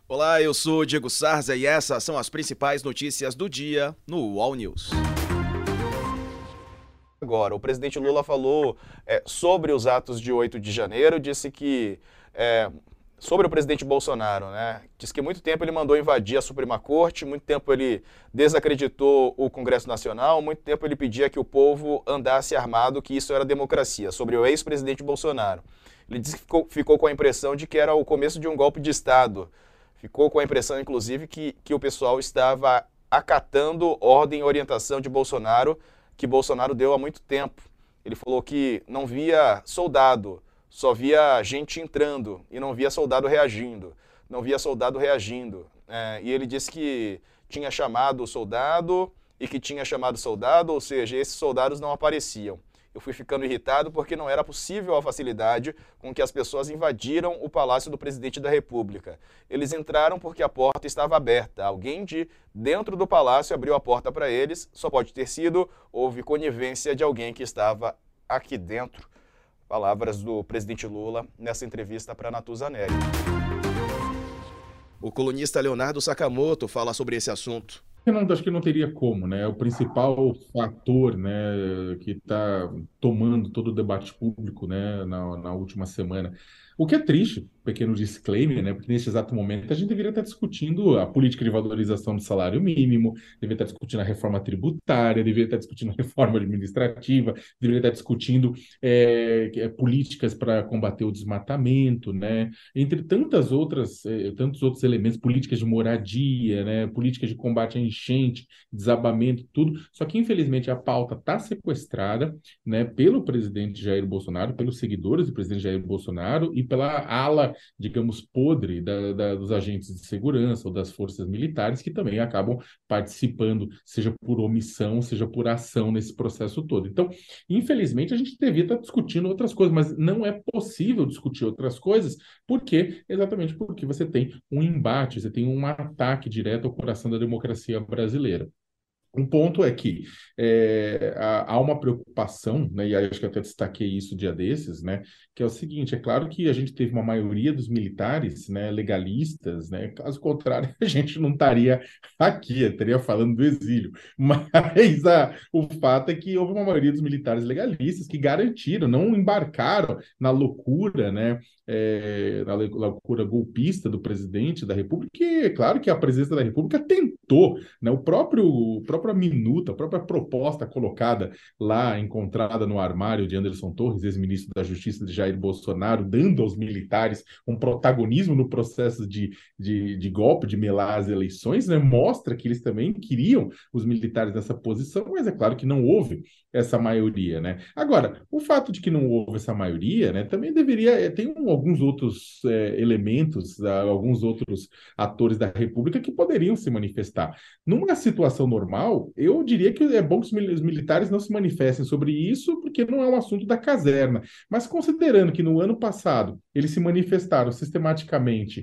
Olá, eu sou Diego Sarza e essas são as principais notícias do dia no UOL News. Agora, o presidente Lula falou sobre os atos de 8 de janeiro, disse que, sobre o presidente Bolsonaro, né? Diz que muito tempo ele mandou invadir a Suprema Corte, muito tempo ele desacreditou o Congresso Nacional, muito tempo ele pedia que o povo andasse armado, que isso era democracia, sobre o ex-presidente Bolsonaro. Ele disse que ficou com a impressão de que era o começo de um golpe de Estado. Ficou com a impressão, inclusive, que o pessoal estava acatando ordem e orientação de Bolsonaro, que Bolsonaro deu há muito tempo. Ele falou que não via soldado, só via gente entrando e não via soldado reagindo. Não via soldado reagindo. E ele disse que tinha chamado o soldado e que tinha chamado soldado, ou seja, esses soldados não apareciam. Eu fui ficando irritado porque não era possível a facilidade com que as pessoas invadiram o Palácio do Presidente da República. Eles entraram porque a porta estava aberta. Alguém de dentro do palácio abriu a porta para eles. Só pode ter sido, houve conivência de alguém que estava aqui dentro. Palavras do presidente Lula nessa entrevista para Natuza Neri. O colunista Leonardo Sakamoto fala sobre esse assunto. Eu não, acho que não teria como, né? O principal fator, né, que está tomando todo o debate público, né, na última semana. O que é triste, pequeno disclaimer, né? Porque neste exato momento a gente deveria estar discutindo a política de valorização do salário mínimo, deveria estar discutindo a reforma tributária, deveria estar discutindo a reforma administrativa, deveria estar discutindo políticas para combater o desmatamento, né? Entre tantos outros elementos, políticas de moradia, né? Políticas de combate à enchente, desabamento, tudo. Só que, infelizmente, a pauta está sequestrada, né, pelo presidente Jair Bolsonaro, pelos seguidores do presidente Jair Bolsonaro e pela ala, digamos, podre dos agentes de segurança ou das forças militares que também acabam participando, seja por omissão, seja por ação nesse processo todo. Então, infelizmente, a gente devia estar discutindo outras coisas, mas não é possível discutir outras coisas, exatamente porque você tem um embate, você tem um ataque direto ao coração da democracia brasileira. Um ponto é que há uma preocupação, né, e acho que eu até destaquei isso dia desses, né, que é o seguinte: é claro que a gente teve uma maioria dos militares, né, legalistas, né, caso contrário, a gente não estaria aqui, eu estaria falando do exílio, mas o fato é que houve uma maioria dos militares legalistas que garantiram, não embarcaram na loucura, né, na loucura golpista do presidente da República, que é claro que a presidência da República tentou, né, a própria minuta, a própria proposta colocada lá, encontrada no armário de Anderson Torres, ex-ministro da Justiça de Jair Bolsonaro, dando aos militares um protagonismo no processo de golpe, de melar as eleições, né, mostra que eles também queriam os militares nessa posição, mas é claro que não houve essa maioria, né? Agora, o fato de que não houve essa maioria, né, também deveria... Tem alguns outros elementos, alguns outros atores da República que poderiam se manifestar. Numa situação normal, eu diria que é bom que os militares não se manifestem sobre isso, porque não é um assunto da caserna. Mas considerando que no ano passado eles se manifestaram sistematicamente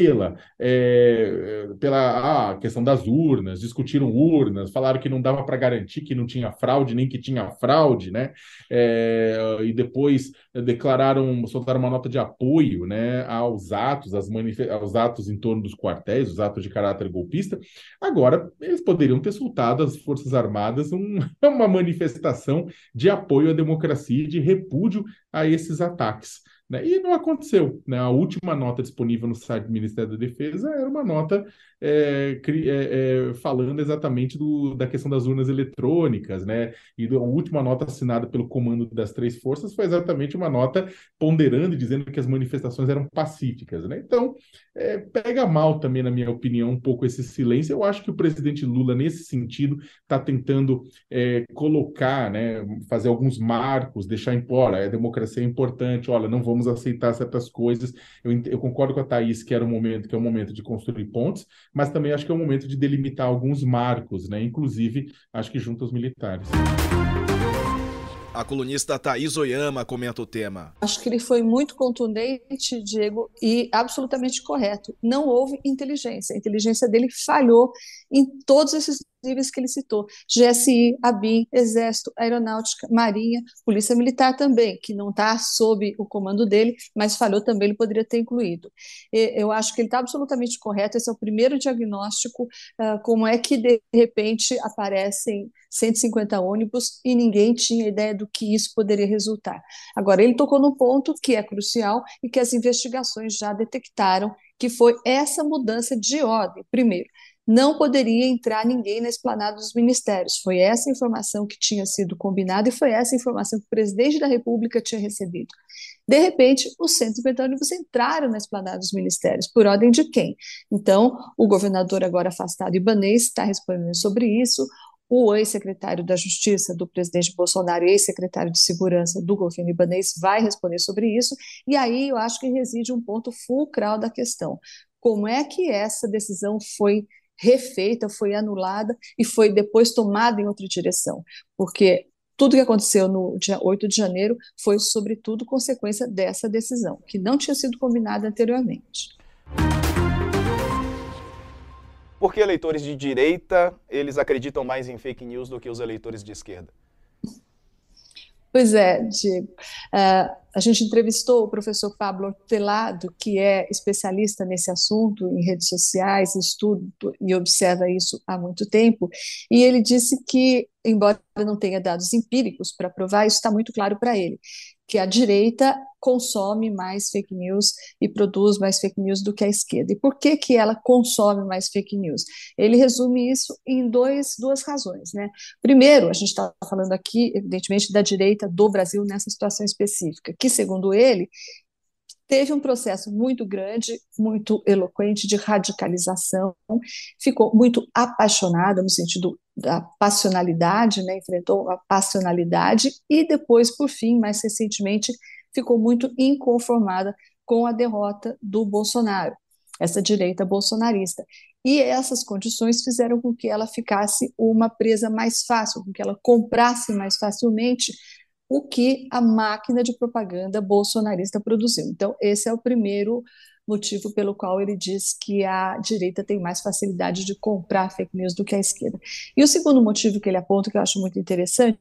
pela questão das urnas, discutiram urnas, falaram que não dava para garantir que não tinha fraude, nem que tinha fraude, né? E depois soltaram uma nota de apoio, né, aos atos em torno dos quartéis, os atos de caráter golpista. Agora, eles poderiam ter soltado às Forças Armadas uma manifestação de apoio à democracia e de repúdio a esses ataques, né? E não aconteceu, né? A última nota disponível no site do Ministério da Defesa era uma nota falando exatamente da questão das urnas eletrônicas, né? E a última nota assinada pelo comando das três forças foi exatamente uma nota ponderando e dizendo que as manifestações eram pacíficas, né? Então, pega mal também, na minha opinião, um pouco esse silêncio. Eu acho que o presidente Lula, nesse sentido, está tentando colocar, né, fazer alguns marcos, deixar em fora, a democracia é importante, olha, não vamos aceitar certas coisas. Eu concordo com a Thaís que é um momento de construir pontes, mas também acho que é um momento de delimitar alguns marcos, né? Inclusive, acho que junto aos militares. A colunista Thaís Oyama comenta o tema. Acho que ele foi muito contundente, Diego, e absolutamente correto. Não houve inteligência. A inteligência dele falhou em todos esses níveis que ele citou: GSI, ABIN, Exército, Aeronáutica, Marinha, Polícia Militar também, que não está sob o comando dele, mas falhou também, ele poderia ter incluído. Eu acho que ele está absolutamente correto, esse é o primeiro diagnóstico, como é que de repente aparecem 150 ônibus e ninguém tinha ideia do que isso poderia resultar. Agora, ele tocou num ponto que é crucial e que as investigações já detectaram, que foi essa mudança de ordem. Primeiro, não poderia entrar ninguém na esplanada dos ministérios. Foi essa informação que tinha sido combinada e foi essa informação que o presidente da República tinha recebido. De repente, os 150 ônibus entraram na esplanada dos ministérios. Por ordem de quem? Então, o governador agora afastado, Ibanez, está respondendo sobre isso. O ex-secretário da Justiça do presidente Bolsonaro e ex-secretário de Segurança do governo Ibanez vai responder sobre isso, e aí eu acho que reside um ponto fulcral da questão. Como é que essa decisão foi refeita, foi anulada e foi depois tomada em outra direção? Porque tudo que aconteceu no dia 8 de janeiro foi, sobretudo, consequência dessa decisão, que não tinha sido combinada anteriormente. Por que eleitores de direita, eles acreditam mais em fake news do que os eleitores de esquerda? Pois é, Diego. A gente entrevistou o professor Pablo Hortelado, que é especialista nesse assunto, em redes sociais, estuda e observa isso há muito tempo, e ele disse que, embora não tenha dados empíricos para provar, isso está muito claro para ele, que a direita consome mais fake news e produz mais fake news do que a esquerda. E por que que ela consome mais fake news? Ele resume isso em duas razões, né? Primeiro, a gente está falando aqui, evidentemente, da direita do Brasil nessa situação específica, que, segundo ele, teve um processo muito grande, muito eloquente de radicalização, ficou muito apaixonada no sentido da passionalidade, né? Enfrentou a passionalidade e depois, por fim, mais recentemente, ficou muito inconformada com a derrota do Bolsonaro, essa direita bolsonarista. E essas condições fizeram com que ela ficasse uma presa mais fácil, com que ela comprasse mais facilmente o que a máquina de propaganda bolsonarista produziu. Então, esse é o primeiro motivo pelo qual ele diz que a direita tem mais facilidade de comprar fake news do que a esquerda. E o segundo motivo que ele aponta, que eu acho muito interessante,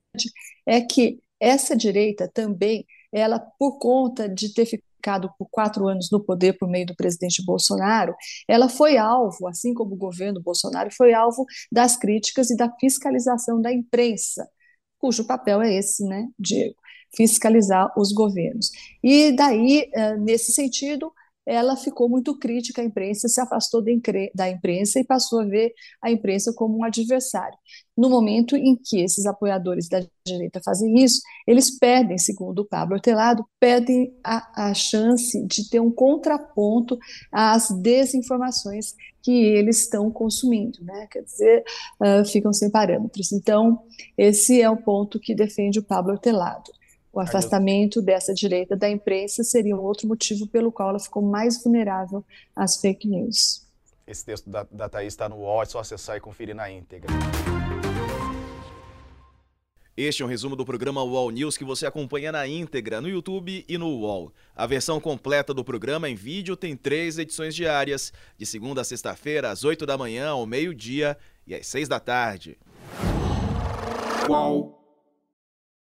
é que essa direita também, ela, por conta de ter ficado por 4 anos no poder por meio do presidente Bolsonaro, ela foi alvo, assim como o governo Bolsonaro, foi alvo das críticas e da fiscalização da imprensa, cujo papel é esse, né, Diego? Fiscalizar os governos. E daí, nesse sentido, ela ficou muito crítica à imprensa, se afastou da imprensa e passou a ver a imprensa como um adversário. No momento em que esses apoiadores da direita fazem isso, eles perdem, segundo o Pablo Hortelado, perdem a chance de ter um contraponto às desinformações que eles estão consumindo, né? Quer dizer, ficam sem parâmetros. Então, esse é o ponto que defende o Pablo Hortelado. O afastamento dessa direita da imprensa seria um outro motivo pelo qual ela ficou mais vulnerável às fake news. Esse texto da Thaís está no UOL, é só acessar e conferir na íntegra. Este é um resumo do programa UOL News que você acompanha na íntegra no YouTube e no UOL. A versão completa do programa em vídeo tem 3 edições diárias, de segunda a sexta-feira, às 8 da manhã, ao meio-dia e às 6 da tarde. UOL.